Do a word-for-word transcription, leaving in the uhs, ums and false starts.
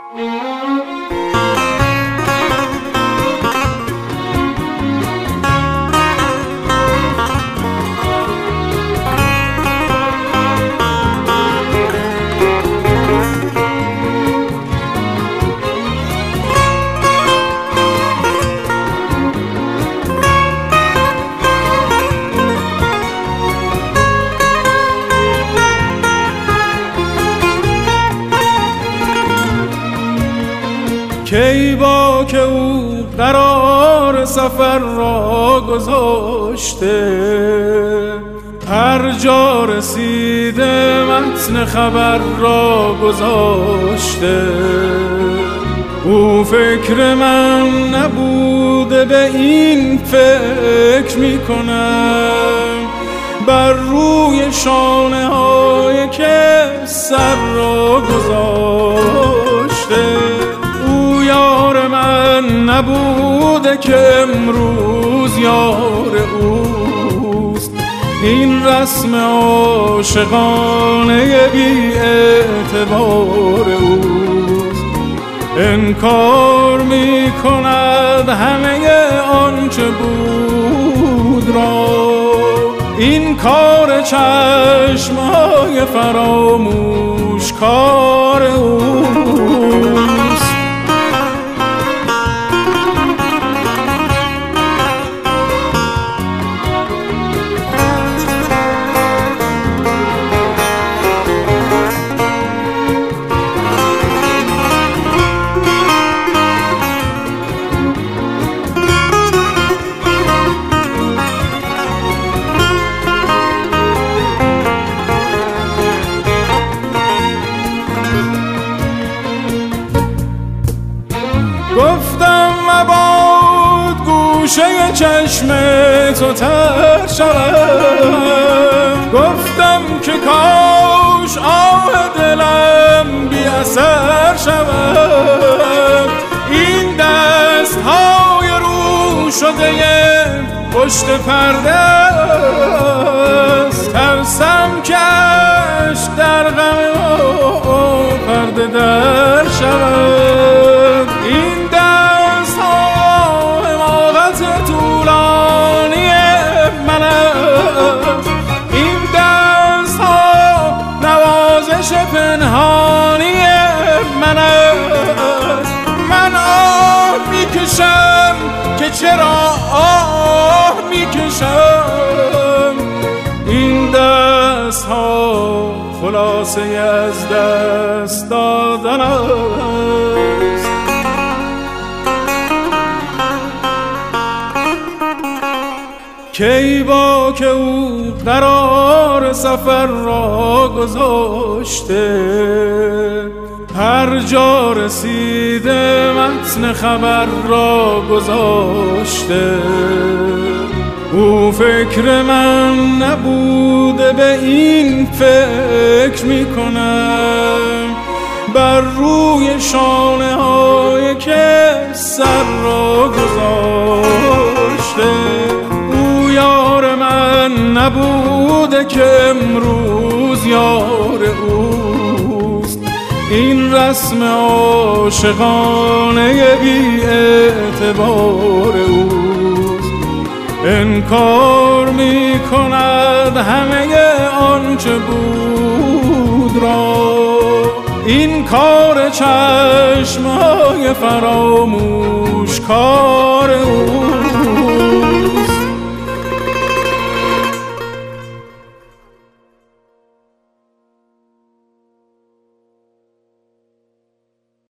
کی با که او قرار سفر را گذاشته، هر جا رسیده متن خبر را گذاشته. او فکر من نبوده به این فکر میکنم، بر روی شانه های که سر را گذاشته. یار من نبوده که امروز یار اوست، این رسم عاشقانه بی اعتبار اوست. انکار می کند همه آنچه بود را، این کار چشمای فراموش کار اوست. گفتم مباد گوشه چشم تو تر شود، گفتم که کاش آه دلم بی اثر شود. این دست های رو شده پشت پرده است، ترسم کش در غم پرده در شود. این دست ها حماقت طولانی من است، این دست ها نوازش پنهانی من است. من آه میکشم که چرا آه میکشم، این دست ها خلاصه از دست دادن است. کی با که او قرار سفر را گذاشته، هر جا رسیده متن خبر را گذاشته. او فکر من نبوده به این فکر میکنم، بر روی شانه های که سر را گذاشته. او یار من نبوده که امروز یار اوست، این رسم عاشقانه بی اعتبار اوست. انکار می کند همه آنچه بود را، این کار چشمای فراموش کار